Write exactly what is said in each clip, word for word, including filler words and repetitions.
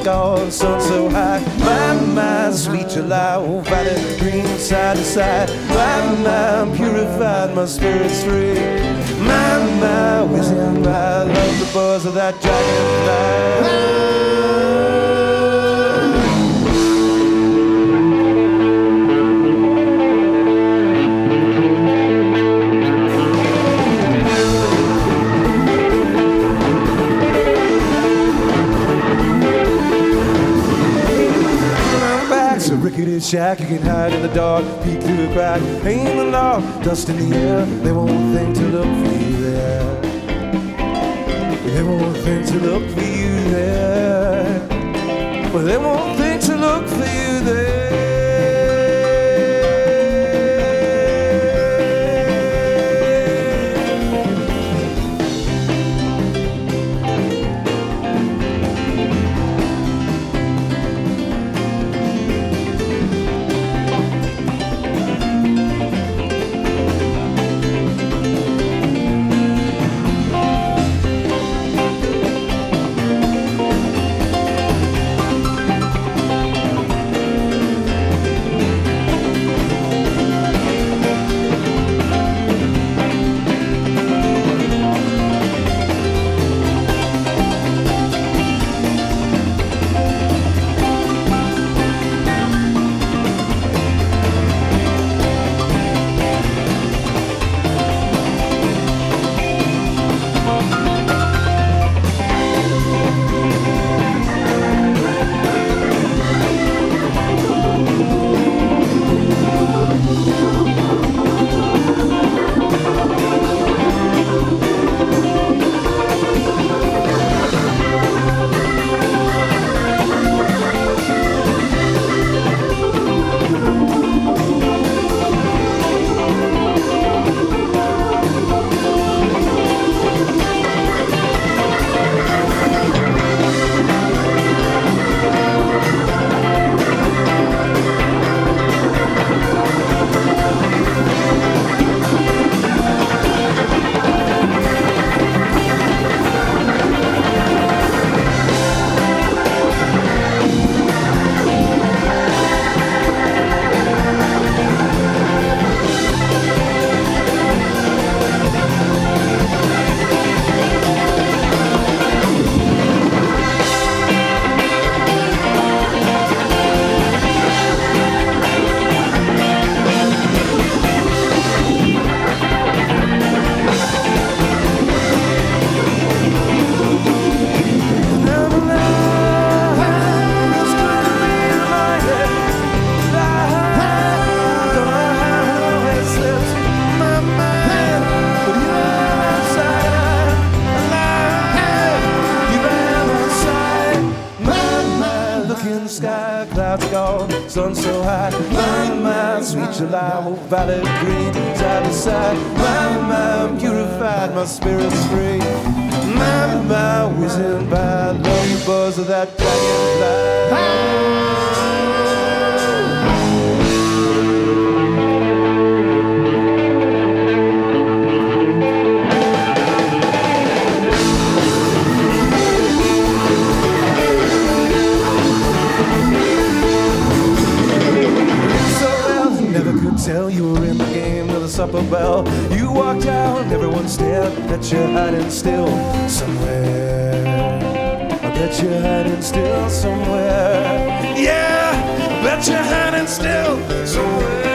gone, sun so high. My, my, sweet July, oh, valley green side to side. My, my, I'm purified, my spirit's free. My, my, whizzing by, love the buzz of that dragonfly. Rickety shack, you can hide in the dark, peek through a crack. Ain't the law, dust in the air. They won't think to look for you there. They won't think to look for you there. Well, they won't think to look for you there. Sun so high, my, my, sweet July, oh, valley green, side to side. My, my, I'm purified, my spirit's free. My, my, whizzing by, love the buzz of that dragonfly. Tell you were in the game till the supper bell. You walked out, everyone stared. Bet you're hiding still somewhere. I bet you're hiding still somewhere. Yeah, I bet you're hiding still somewhere.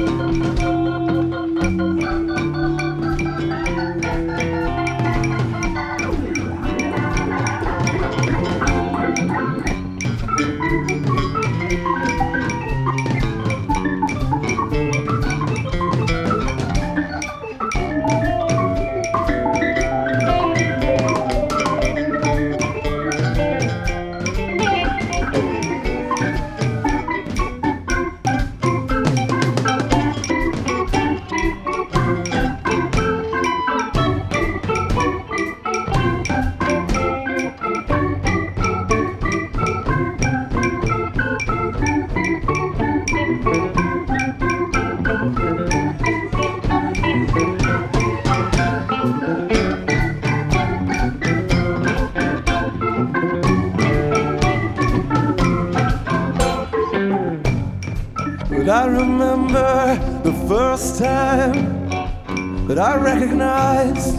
But I remember the first time that I recognized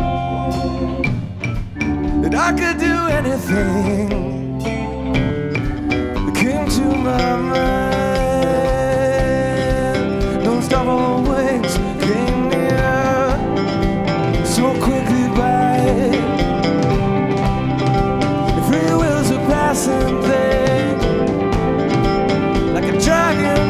that I could do anything that came to my mind. Those double wings came near so quickly by. The free will's a passing thing, like a dragon.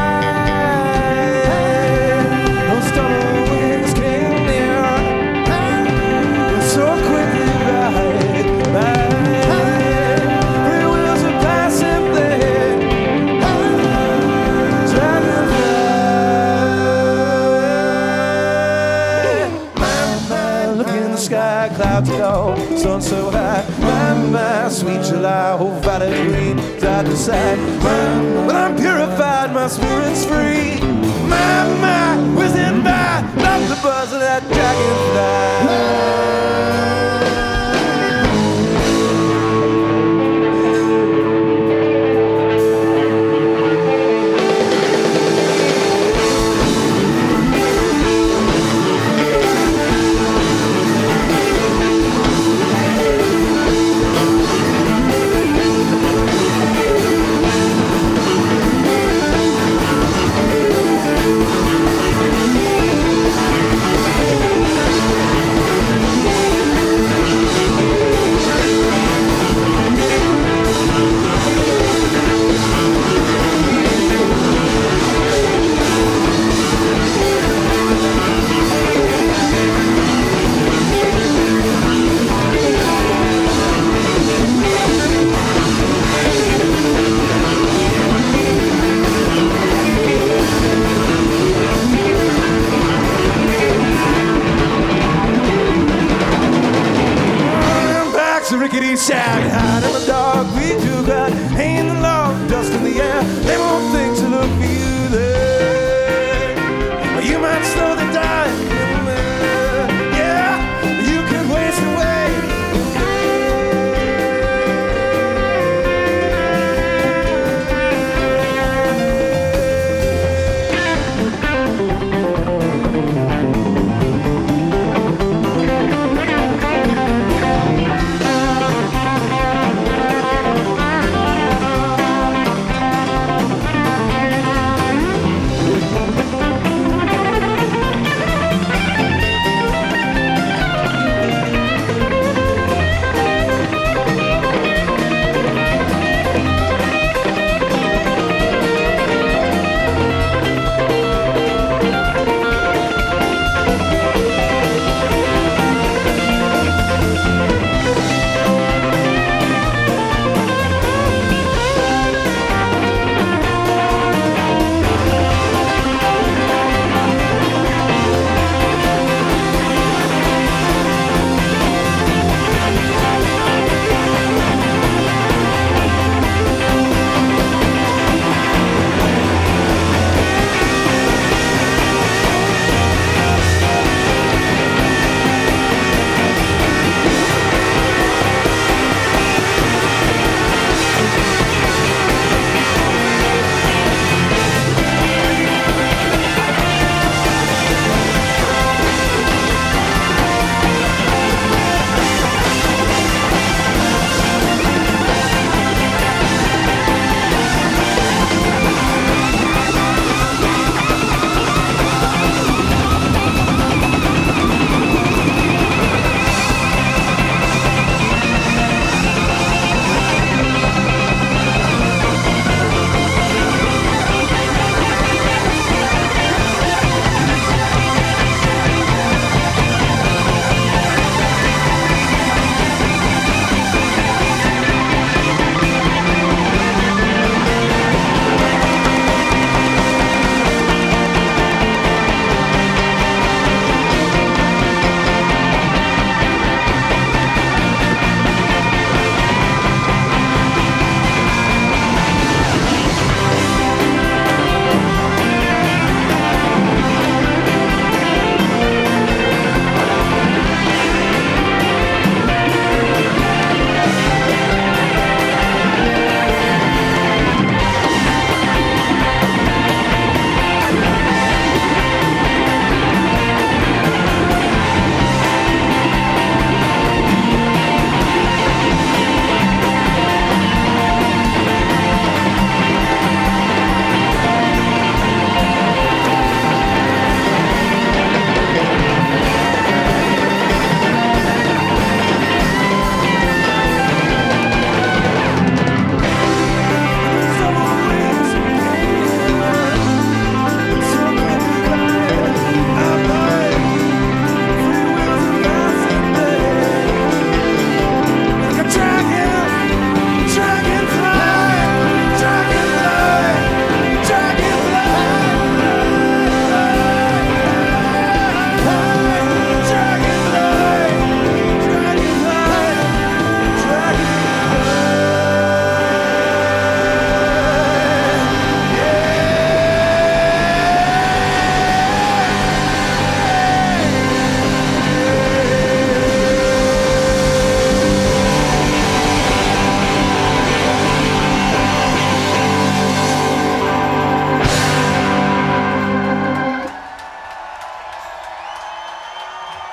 Sky, clouds low, sun so high. My, my sweet July, oh violet green, side to side. My, when I'm purified, my spirit's free. My, my, whizzing by, like the buzz of that dragonfly.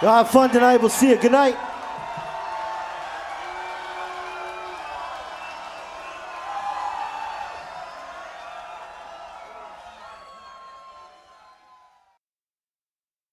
Y'all have fun tonight. We'll see you. Good night.